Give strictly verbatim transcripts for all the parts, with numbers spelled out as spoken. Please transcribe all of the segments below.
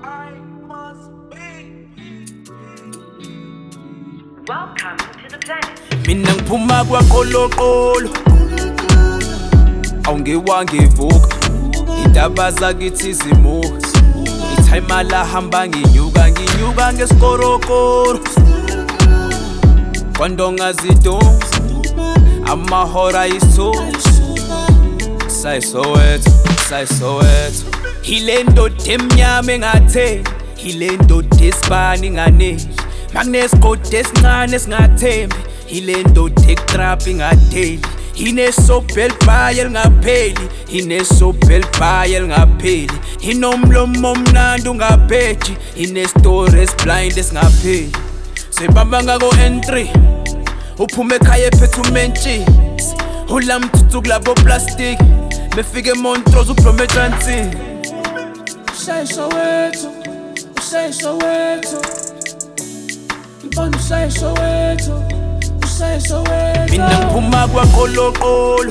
Welcome to the planet. Mina ngiphuma kwaKolokolo awungewangevuka indaba zakithi zimuka ithayima lahamba nginyuka nginyuka ngesikorokoro kwandonga zidonga amahora yisosi sayisowetho sayisowetho hile ndoda emnyama engatheni hile ndoda esibani nganeli makunesigodi esincane esingathembi hile ndoda ekutraphi ingadeli inesobho elibhaya elingapheli inesobho elibhaya elingapheli inomlomo omnandi ungapheji inestori esiblind esingapheli sebamba ngako-N three uphume ekhaya ephethe umentshisi ulamthuthu kulabo plastic befike eMontrose ublome eTransini Ushaye Soweto, ushaye Soweto Mfana ushaye Soweto, ushaye Soweto Mina ngiphuma kwaKolokolo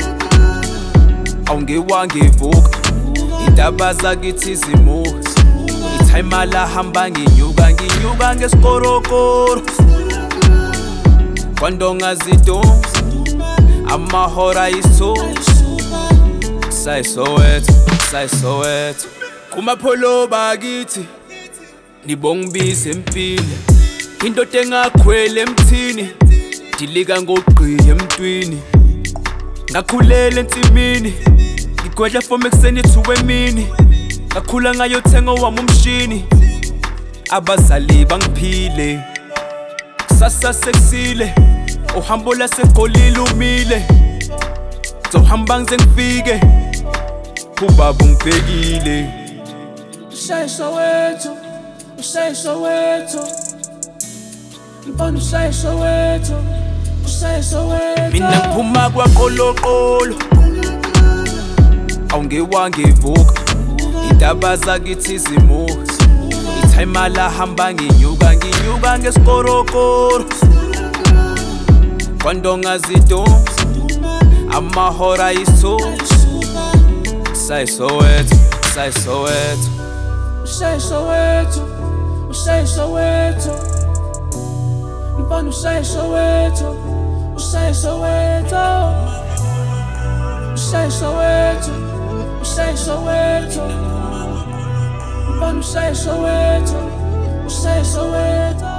awungewangevuka indaba zakithi zimuka ithayima lahamba nginyuka nginyuka ngesikorokoro kwandonga zidonga amahora yisosi sayisowetho sayisowetho kumapholo bakithi nibongibize empini indoda engakhwele emthini dilika ngogqiye emntwini ngakhulela ensimini ngigwedla from ekuseni ethuwe emini ngakhula ngayothenga wami umshini abazali bangiphile kusasa sekusile uhambo laseGolile umile zohamba ngize ngifike ubaba ungibhekile Ushaye Soweto, ushaye Soweto Mfana ushaye Soweto, ushaye Soweto Mina ngiphuma kwaKolokolo awungewangevuka indaba zakithi zimuka ithayima lahamba nginyuka nginyuka ngesikorokoro kwandonga zidonga amahora yisosi sayisowetho sayisowetho Ushaye Soweto, ushaye Soweto Mfana ushaye Soweto, ushaye Soweto Ushaye Soweto, ushaye Soweto Mfana ushaye Soweto, ushaye Soweto